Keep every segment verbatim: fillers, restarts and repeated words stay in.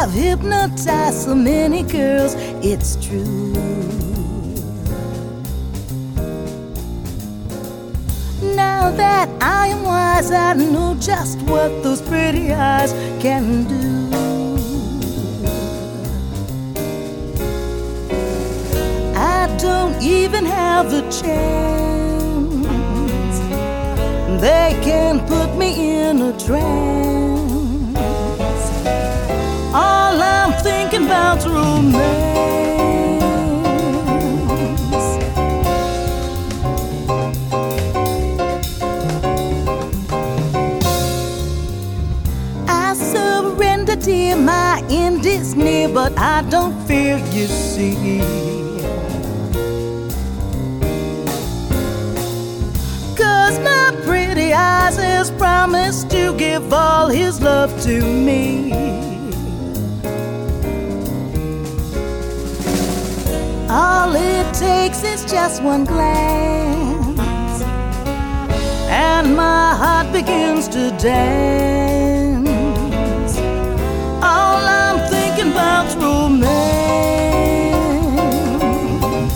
I've hypnotized so many girls, it's true. Now that I am wise, I know just what those pretty eyes can do. I don't even have the chance. They can put me in a trance. All I'm thinking about's romance. I surrender, dear, my end is near, but I don't fear, you see. 'Cause my pretty eyes has promised to give all his love to me. All it takes is just one glance, and my heart begins to dance. All I'm thinking about's romance.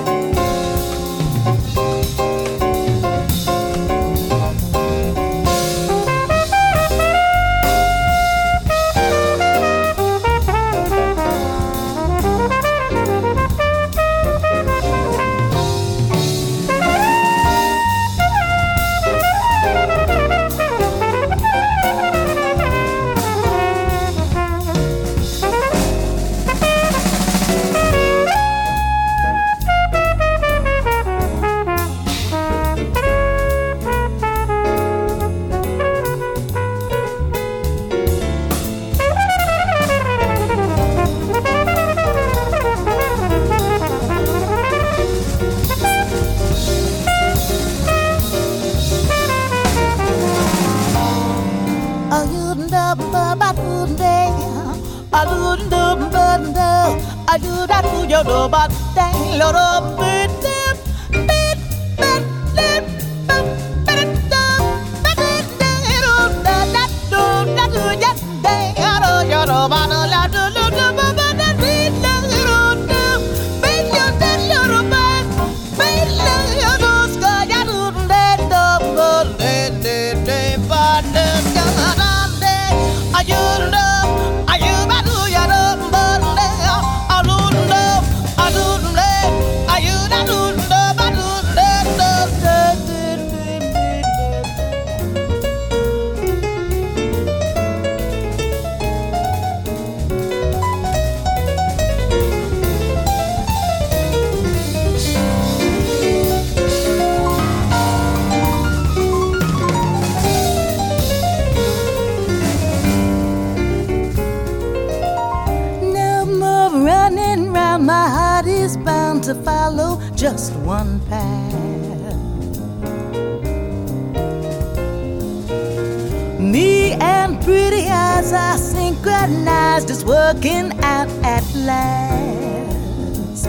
I do that to your door, but dang, Lord, oh, bit, bit, bit, bit, bit, bit, My heart is bound to follow just one path. Me and pretty eyes are synchronized, it's working out at last.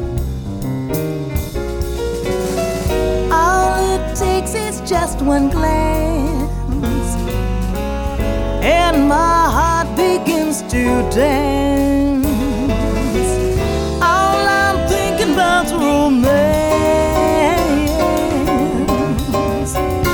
All it takes is just one glance, and my heart begins to dance. About romance.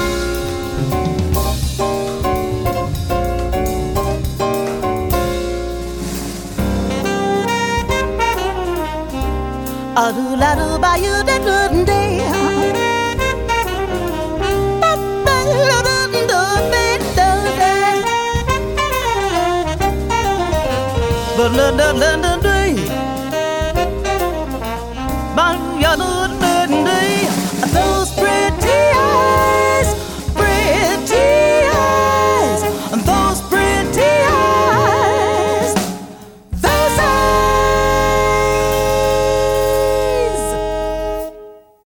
A do la do ba you da do day. But la la la la.